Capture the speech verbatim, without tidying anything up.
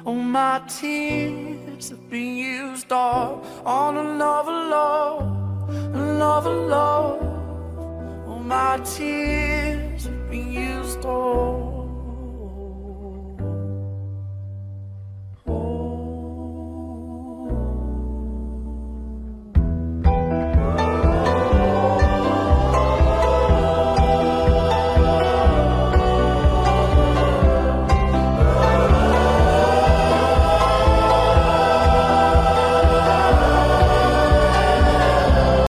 Oh, my tears have been used all on another love, another love. Oh, my tears